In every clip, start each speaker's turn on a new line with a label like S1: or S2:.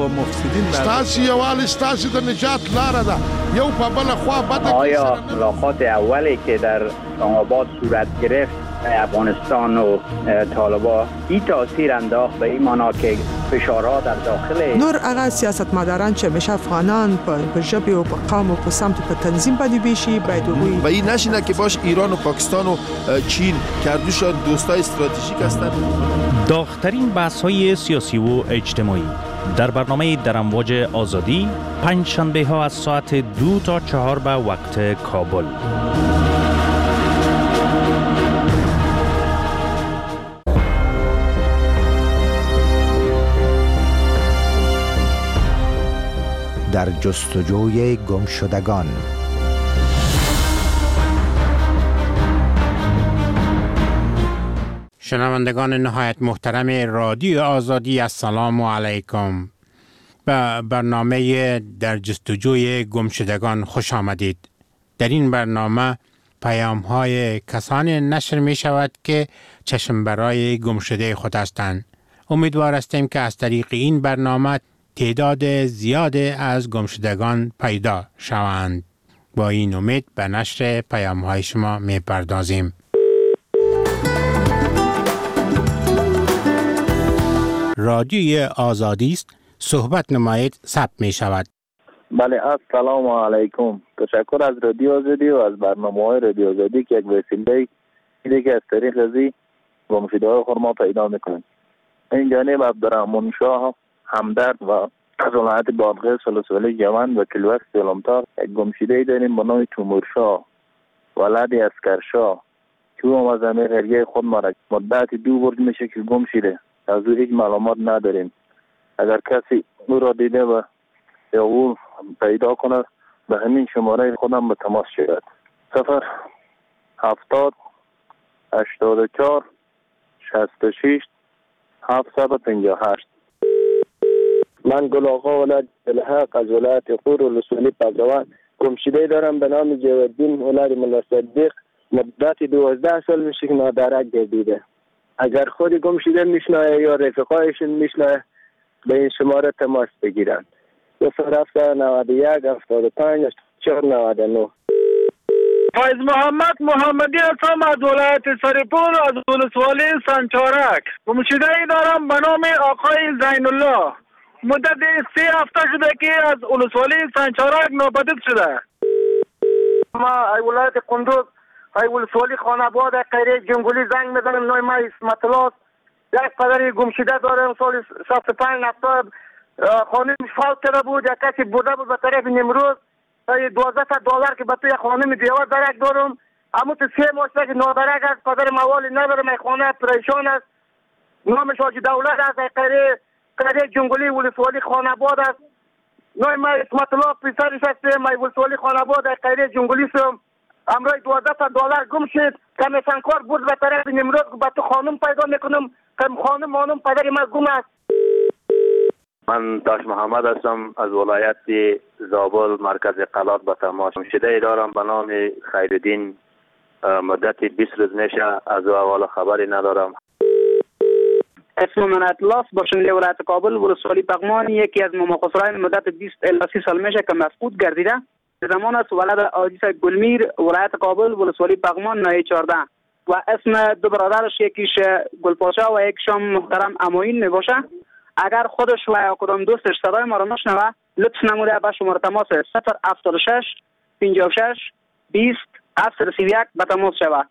S1: مفسدین
S2: ستاسي یوال ستاسي د نجات لاره ده. یو په بل خوا بده.
S3: آیا ملاقات اولی که در اسلام آباد صورت گرفت افغانستان و طالبان این تاثیر انداخت به این معنا که فشارها در داخل
S4: نور هغه سیاستمداران چې مشه افغانان په ژبه او په قوم او په سمت په تنظیم باندې بیشي باید وي
S1: و این نشینه که باش ایران و پاکستان و چین کردوشان دوستای استراتژیک هستند.
S5: داغ‌ترین بحث‌های سیاسی و اجتماعی در برنامه در امواج آزادی پنج شنبه ها از ساعت 2 تا 4 به وقت کابل.
S6: در جستجوی گمشدگان.
S7: شنوندگان نهایت محترم رادیو آزادی، السلام علیکم. به برنامه در جستجوی گمشدگان خوش آمدید. در این برنامه پیام‌های کسانی نشر می شود که چشم برای گمشده خود هستند. امیدوار هستیم که از طریق این برنامه تعداد زیادی از گمشدگان پیدا شوند. با این امید به نشر پیام‌های شما می پردازیم. رادیوی آزادی است، صحبت نمایید، ثبت می شود.
S8: بله، السلام علیکم. تشکر از رادیو آزادی و از برنامه‌های رادیو آزادی که یک وسیله اینه که از طریق ازی گمشده‌های خود ما پیدا می‌کنیم. این جانب عبدالرحمن شاه همدرد و از ولایت بادغیس ولسوالی جوان و کلوک سلامتار یک گمشده‌ای داریم به نام تیمورشاه ولد اسکرشاه که او از قریه خود مدت 2 برج میشه که گم شده. از او هیچ معلومات نداریم. اگر کسی او را دیده و یا او پیدا کنه به همین شماره خودم به تماس شود. 070 84 66 758.
S9: من گل آقا ولد الحق از ولایت خور ولسوالی پگروان گمشده دارم به نام جوادین ولد ملا صدیق. مدت 12 سال میشه که نادرک گردیده. اگر خود گمشده میشنایه یا رفقایشون میشنایه به این شماره تماس بگیرن. 091 75 499.
S10: فایز محمد محمدی هستم از ولایت سرپور از ولسوالی سنچارک. گمشده ای دارم به نام آقای زین الله. مدت 3 هفته شده که از ولسوالی سنچارک ناپدید شده.
S9: ما ای ولایت قندوز ای ولسوالی خاناباد قریه جنگولی زنگ میزنم. نوع ما اسمت الله. یک پدری گمشده دارم. سال 65 نفر خانم فوت کرده بود. یک کسی بوده بود به طرف نمروز. $12 که به توی خانم دیوار درک دارم. اما تو 3 ماه که نادرک است. پدر موالی ندارم. ای خانه پریشان است. نامش حاجی دولت است. ای قریه جنگولی ولسوالی خاناباد است. نوع ما اسمت الله پسرش هستم. ای ولسوالی خاناباد ای قریه جنگولی سم. امروز $12 گم شد. کمیسنکار بود به طرف نمروز به تو خانم پیدا میکنم. خانم پدر ما گم است.
S8: من داش محمد هستم از ولایت زابل مرکز قلات به تماس. گمشده دارم به نام خیرالدین. مدت 20 روز میشه از او اول خبری ندارم.
S11: اسم من اطلاس باشنده ولایت کابل ولسوالی پغمان یکی از مخاصرین مدت 20 الی 30 سال میشه که مفقود گردیده. زمان است ولد آجیس گلمیر ولایت کابل ولسوالی پغمان ناحیه 14 و اسم 2 برادرش یکیش گلپاشا و یکیشم محترم اموین میباشه. اگر خودش و یا کدام دوستش صدای ما را نشنوه لطف نموده به شماره تماس 076 56 20 731 به تماس شود.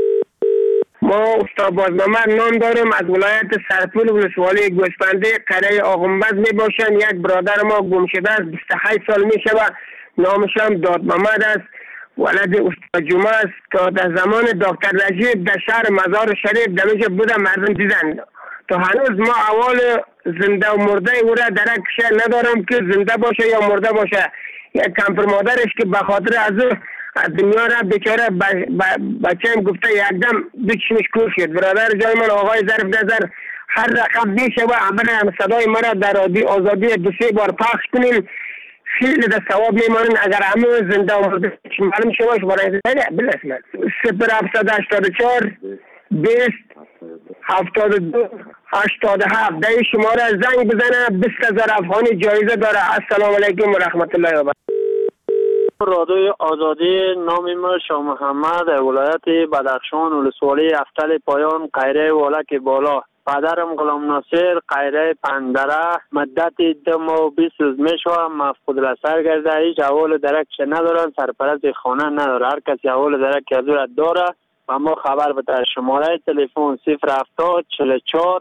S9: ما استاد بازنامه نام دارم از ولایت سرپور ولسوالی گوسفنده قریه آغنبز می باشن. یک برادر ما گم شده است. 28 سال می شود. نامش هم داد محمد است. ولد استاد جمعه است که در زمان دکتر رجیب در شهر مزار شریف دمیجه بوده مردم دیدن. تا هنوز ما اول زنده و مرده او را درک ندارم که زنده باشه یا مرده باشه. یک کمپر مادرش که به خاطر از دنیا را بیچاره بچه‌ام گفته یکدم بچشمش کور شد. برادر جای من آقای ظرف نظر هر رقم میشه و عمل صدای مرا در رادیو آزادی 2-3 بار پخش کنین خیلی در ثواب میمانن. اگر همه زنده و مرده معلوم شواش برای بلسمن 0784 20 72 87 در این شماره زنگ بزنه 20,000 افغانی جایزه داره. السلام علیکم و رحمت الله و برکاته.
S12: رادیوی آزادی، نام من شاه محمد، ولایت بدخشان، ولسوالی افتل پایان، قیره ولک بالا. پدرم غلام ناصر قیره پندره، مدت 2 ماه و 20 روز میشه مفقود البصر گرده. هیچ احوال درک ندارن، سرپرست خانه نداره. هر کسی احوال درک از او داره و ما خبر بده. شماره تلفن 070 44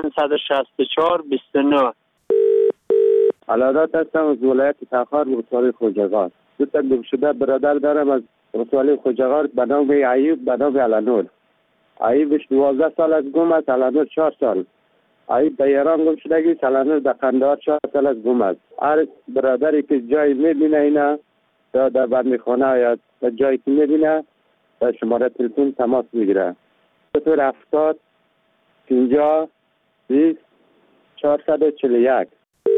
S12: 564 29.
S13: علادات هستم از ولایت تخار، ولسوالی خوجغار. دو تا گم شده برادر دارم از ولسوالی خوجغار به نام ایوب، به نام علانور. ایوبش 12 سال از گم است، علانور 4 سال. ایوب در ایران گم شدگی، علانور در قندهار 4 سال از گم است. هر برادری که جایی میبینه اینا یا در بندخانه یا در جایی که میبینه در شماره تلفن تماس میگیره. 070 50 20 441.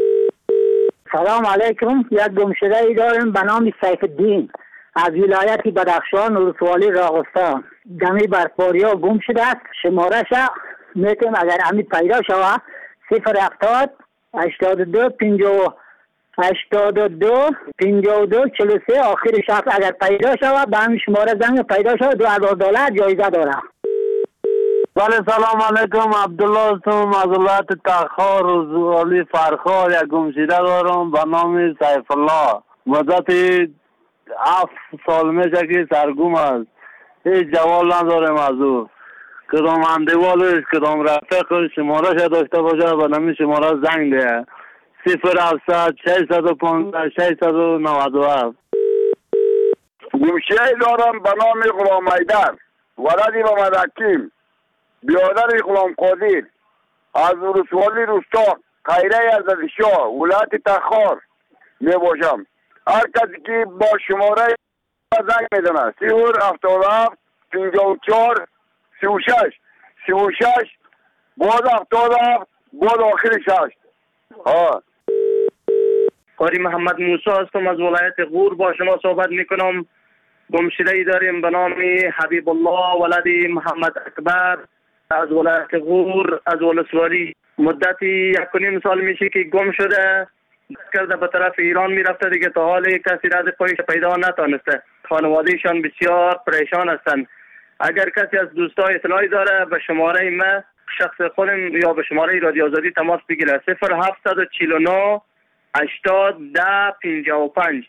S14: سلام علیکم. یک گمشده ای داریم به نام سیف الدین از ولایت بدخشان، ولسوالی راغستان. دمی برپاری ها گم شده است. شمارش میتونیم اگر همین پیدا شود 070 82 50 82 52 43 آخر شخص اگر پیدا شود به همین شماره زنگ پیدا شود $2,000 جایزه داره.
S12: بله سلام علیکم. عبدالله هستم از ولایت تخار، ولسوالی فرخار. یک گمشده دارم به نام سیف الله. مدت 7 سال میشه که سرگم است. هیچ جواب ندارم از او. کدام اندوالش کدام رفیقش شمارش داشته باشه به نام شماره زنگ ده 070 615 697.
S15: گمشده دارم به نام غلام حیدر، ولد محمد حکیم، برادر غلام قادر از ولسوالی روستا قیره عزتشاه، ولایت تخار می باشم. هر کسی که با شماره زنگ میزنه 077 54 36 36 بعد 77 بعد آخر 6.
S16: قاری محمد موسی هستم از ولایت غور، با شما صحبت میکنم. گمشده ای داریم به نام حبیب الله ولد محمد اکبر از ولایت غور از ولسوالی. مدتی 1.5 سال میشه که گم شده کرده به طرف ایران میرفته دیگه تا حال کسی را از پایش پیدا نتانسته. خانوادهشان بسیار پریشان هستند. اگر کسی از دوستای اطلاعی داره به شماره ما شخص خودم یا به شماره رادیو آزادی تماس بگیره 0749 80 10 55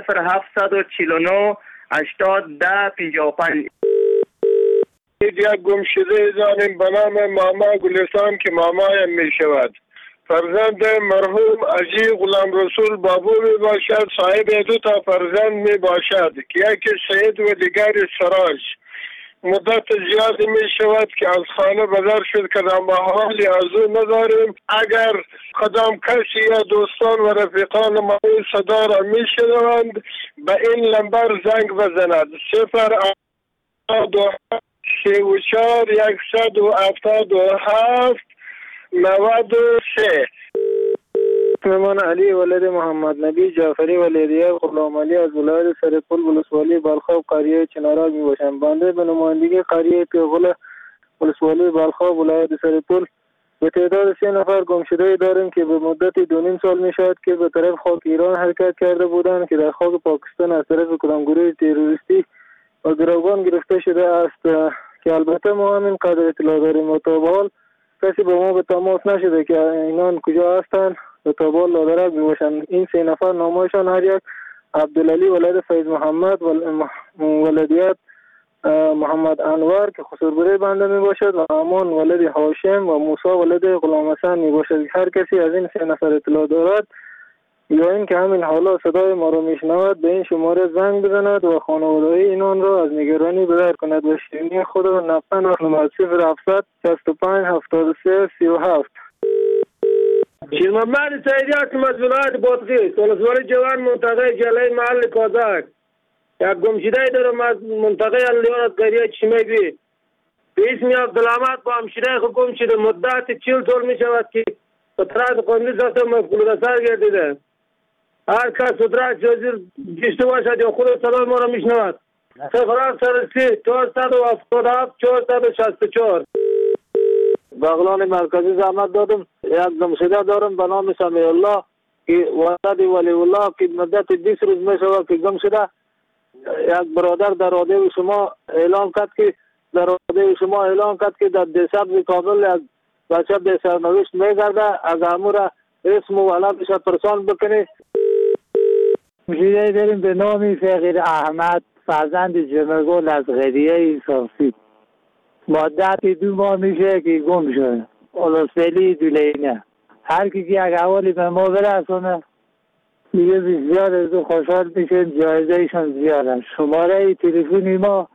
S16: 0749 80 10 55.
S9: یک گمشده داریم به نام ماما گلستان که مامایم می شود. فرزند مرحوم عجی غلام رسول بابو می باشد. صاحب 2 تا فرزند می باشد که یکی سید و دیگر سراج. مدت زیادی می شود که از خانه بدر شد که در حالی از او نداریم. اگر کدام کسی یا دوستان و رفیقان ما این صدا را می شنوند به این لمبر زنگ بزند 024 177 93.
S17: من علی ولد محمد نبی جعفری ولیدیه غلام علی از ولایت سرپل ولسوالی بالخاب قریه چنارال می باشم. بنده به نمایندگی قریه پیغل ولسوالی بالخاب ولایت سرپل به تعداد 3 نفر گمشده داریم که به مدت 2.5 سال می شود که به طرف خاک ایران حرکت کرده بودند که در خاک پاکستان از طرف کدام گروه تروریستی و گروگان گرفته شده است که البته ما همین قدر اطلاع داریم و تا به حال کسی با ما به تماس نشده که اینان کجا هستند و تا به حال لادرک می باشند. این 3 نفر نامایشان هر یک عبدالعلی ولد فیض محمد ولدیت محمد انور که خسربره بنده می باشد و امان ولد هاشم و موسی ولد غلام حسن می باشد. هر کسی از این 3 نفر اطلاع دارد یا این که همین حالا صدای ما را میشنود به این شماره زنگ بزند و خانواده اینان را از نگرانی بدر کند و شیرینی خود را نقطه نقل 0700 65 73 37.
S9: شیرمحمد سیدی هستم از ولایت بادغیس، ولسوالی جوان منطقه جلای محل کازاک. یک گمشده دارم از منطقه الیان از قریه چشمگری به اسم عبدالحمد با همشیره خود گم شده. مدت 40 سال می شود که به طرف قانونی رفته مفقود البصر گردیده. هر کس سدرک جزیر گشته باشد یا خود صدای ما را میشنود 073 477 464.
S17: بغلان مرکزی زحمت دادم. یک گمشده دارم به نام سمیع الله که ولد ولی الله که مدت 20 روز می شود که گم شده. یک برادر در رادیو شما اعلام کرد که در دیساب کابل یک بچه به سرنوشت میگرده. از امور اسم و ولدش پرسان بکنی.
S14: گمشده داریم به نام فقیر احمد فرزند جمگل از غریه صافی. مدت 2 ماه میشه که گم شده. اولوسفلی دولینه. هر کی که یک حوالی به ما برسونه دیگه بسیار از خوشحال میشیم. جایزه ایشان زیاده. شماره تلفنی ما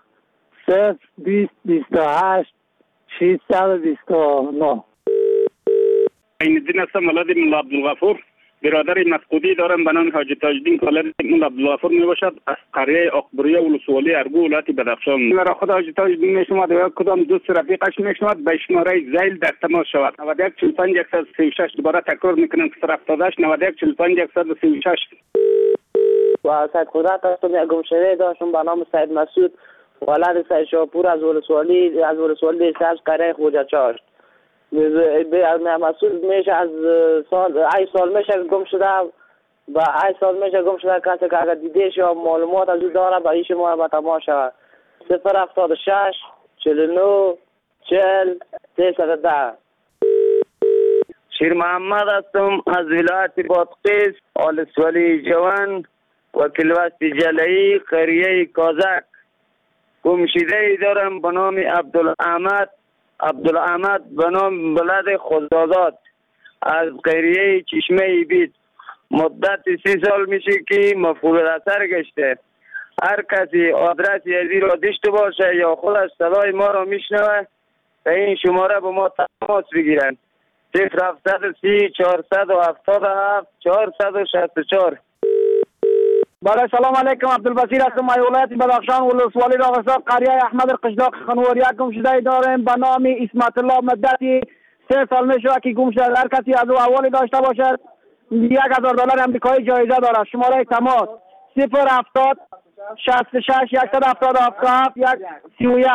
S14: 02028 629.
S18: این دین هستم ولد مولا عبدالغفور. برادر مفقودی دارم به نام حاجی تاجدین که ولد مولا عبدالغفور می باشد از قریه اقبریه ولسوالی ارگو ولایت بدخشان. مرا خود حاجی تاجدین میشمد و یک کدام دوست رفیقش میشمد به شماره زیل در تماس شود. 91 45 136. دوباره تکرار میکنم که طرف داداش 91 45 136.
S19: و سید قدرت هستم. یک گمشده داشتم به نام سید مسعود ولد سید شاپور از ولسوالی سبز قریه خوجه چاشت. مسعود میشه از سال میشه گم شده و 8 سال میشه گم شده. کسی که اگر دیدهش یا معلومات از او داره برای شما به تماس شود. 076 49 40 310.
S16: شیر محمد هستم از ولایت بادغیس آلسولی جوان و کلوست جلعی قریه کازک. گمشده دارم به نام عبدالعمد به نام بلد خوددادات از قریه چشمه بید. مدت 30 سال میشه که مفقود اثر گشته. هر کسی آدرسی از این را داشته باشه یا خودش صدای ما را میشنوه به این شماره با ما تماس بگیرن. 0730 477 464.
S20: بله سلام علیکم. عبدالبصیر هستم از ولایت بدخشان ولسوالی راغستان قریه احمد قشلاق خنوار. یک گمشده داریم به نام اسمت الله. مدت 3 سال میشه که گم شده. هر کسی از او احوالی داشته باشد $1000 امریکایی جایزه دارد. شماره تماس 070 66 177 131.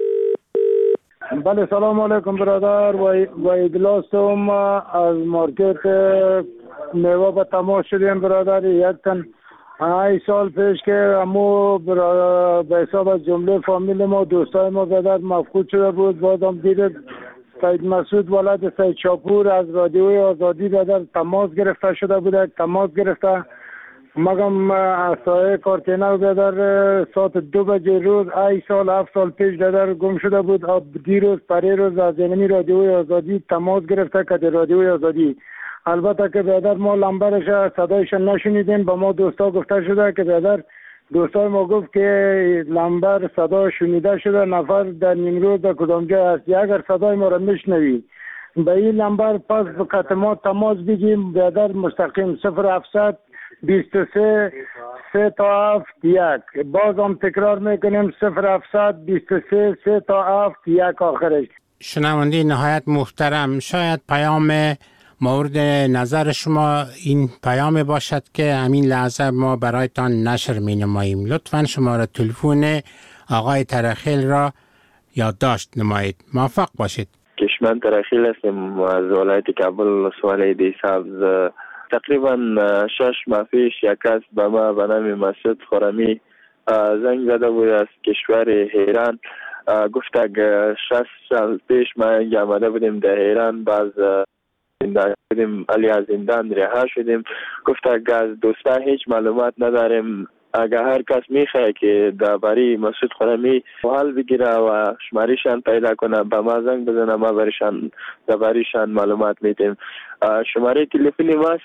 S17: بله سلام علیکم برادر. و ایدلاستم از مارکت میوه به تماس شدیم برادر. یک تن 8 سال پیش که امو به حساب از جمله فامیل ما دوستای ما برادر مفقود شده بود. بازم دیدم سید مسعود ولد سید شاپور از رادیوی آزادی برادر تماس گرفته شده بود. تماس گرفته مگم سایه کارتینه برادر ساعت 2 بجه روز 8 سال 7 سال پیش برادر گم شده بود. دیروز پریروز از اینمی رادیوی آزادی تماس گرفته که رادیوی آزادی. البته که برادر ما لمبرش صدایش نشنیدیم. با ما دوستا گفته شده که برادر دوستای ما گفت که لمبر صدا شنیده شده نفر در نیمروز در کدام جای است. اگر صدای ما را میشنوی به این لمبر پس بقت ما تماس بگیم برادر مستقیم 0700 23 3 تا 7 1. باز هم تکرار میکنیم 0700 23 3 تا 7 1 آخرش.
S7: شنونده نهایت محترم، شاید پیام مورد نظر شما این پیام باشد که همین لحظه ما برایتان نشر می نماییم. لطفاً شماره تلفن آقای ترخیل را یادداشت نمایید. موفق باشید.
S8: کشمن ترخیل هستم از ولایت کابل ولسوالی دیسابز. تقریبا 6 ماه پیش یک کس به ما به نام مسعود خرمی زنگ زده بود از کشور ایران. گفت که 60 سال پیش ما آمده بودیم در ایران، باز علی از زندان رها شدیم. گفت که از دوستان هیچ معلومات نداریم. اگر هر کس میخواه که درباره مسعود خرمی حال بگیره و شمارهشان پیدا کنه به ما زنگ بزنه، ما برشان دربارهشان معلومات میدیم. شماره تلفنی ما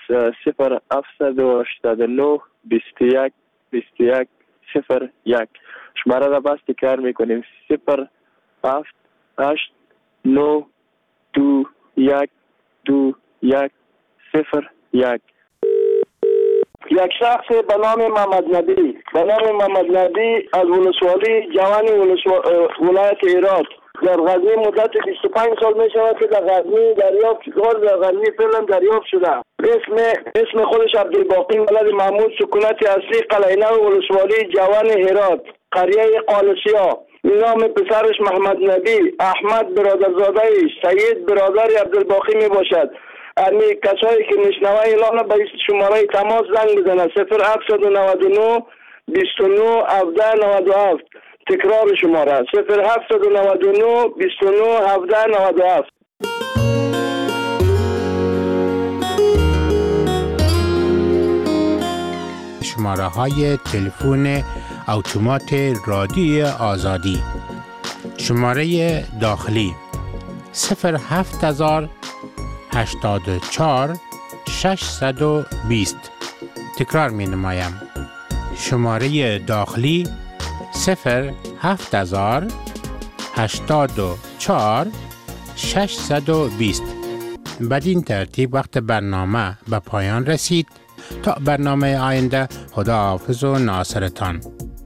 S8: 0789 21 21 01. شماره را باز تکرار میکنیم 0789 21 21 01.
S9: یک شخص به نام محمد نبی از ولسوالی جوانی ولایت هرات در غزنی مدت 25 سال می شود که در غزنی فعلا دریافت شده. اسم خودش عبدالباقی ولد محمود، سکونت اصلی قلعه نو ولسوالی جوان هرات قریه قالسیا. نام پسرش محمد نبی، احمد برادرزاده، سید برادر عبدالباقی می باشد. امی کسایی که میشنوه اعلان به شماره تماس زنگ بزنه 0799 29 17 97. تکرار شماره 0799 29 17 97.
S7: شماره های تلفن اتومات رادیوی آزادی: شماره داخلی 07084 620. تکرار می نمایم. شماره داخلی 07084 620. بدین ترتیب وقت برنامه به پایان رسید. تا برنامه آینده، خداحافظ و ناصرتان.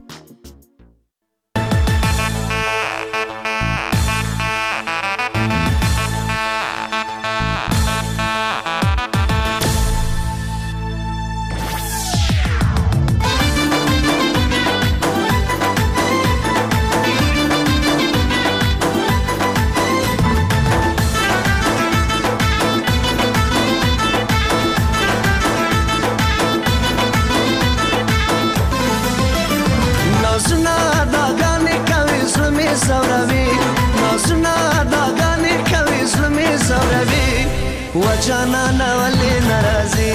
S21: وجانا ولی ناراضی،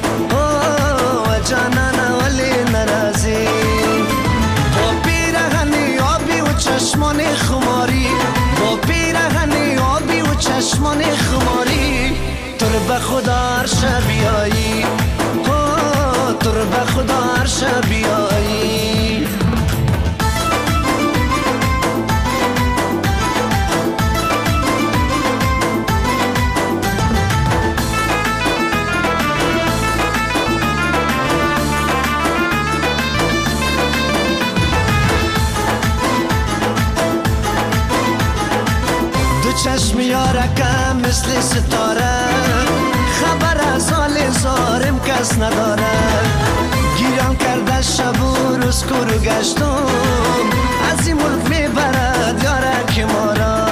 S21: وجانا ولی ناراضی. با پیراهنی آبی و چشمان خماری، با پیراهنی آبی و چشمان خماری. تو رو به خدا عرش بیایی، تو رو به خدا عرش بیایی. چشم یارکم مثل ستاره، خبر از حال زارم کس نداره. گیرم کرده شب و روز کرو گشتم، از این ملک میبرد یارک مارا.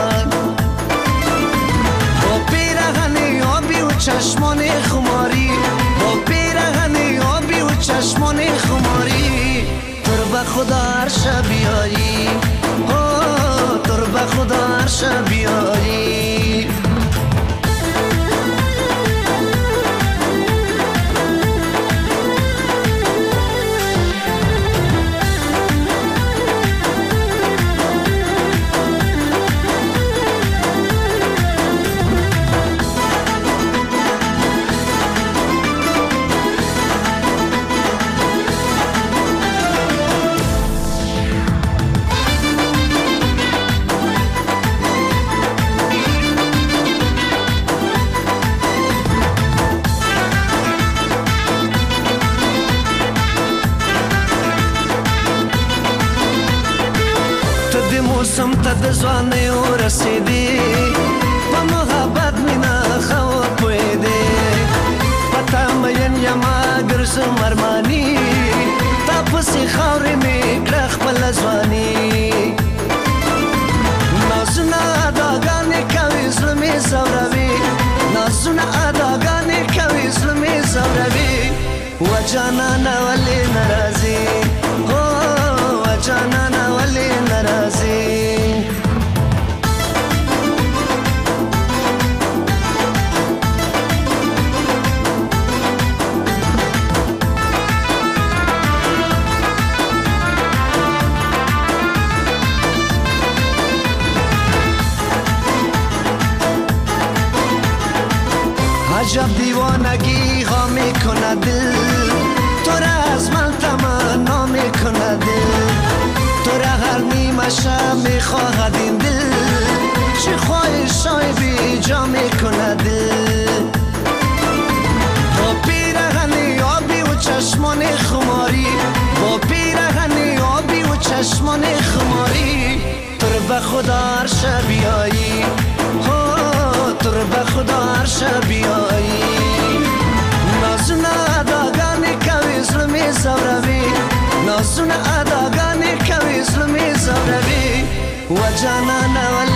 S21: با پیراهن آبی و چشمان خماری، با پیراهن آبی و چشمان خماری. تو رو به خدا عرش بیایی، تو رو به خدا عرش بیایی. موسم تا زوانه و رسیدی، با محبت مینا خوا پویدی. پتا مین یما گرزم ارمانی، تا پسی خاوری می کرخ پل زوانی. نازونا اداگانی کوی ظلمی زوروی، نازونا اداگانی کوی ظلمی زوروی. و جانانا ولی نرازی، و جانانا ولی نرازی. عجب دیوانگی ها میکنه دل، تو را از من تمنا میکنه دل. تو را هر نیمه شب میخواهد این دل، چه خواهشای بی جا میکنه دل. با پیراهن آبی و چشمان خماری، با پیراهن آبی و چشمان خماری. تو رو به خدا عرش بیایی، تو رو به خدا عرش بیایی. نازونا اداگانی کوی ظلمی زوروی، نازونا اداگانی کوی ظلمی زوروی. و جانان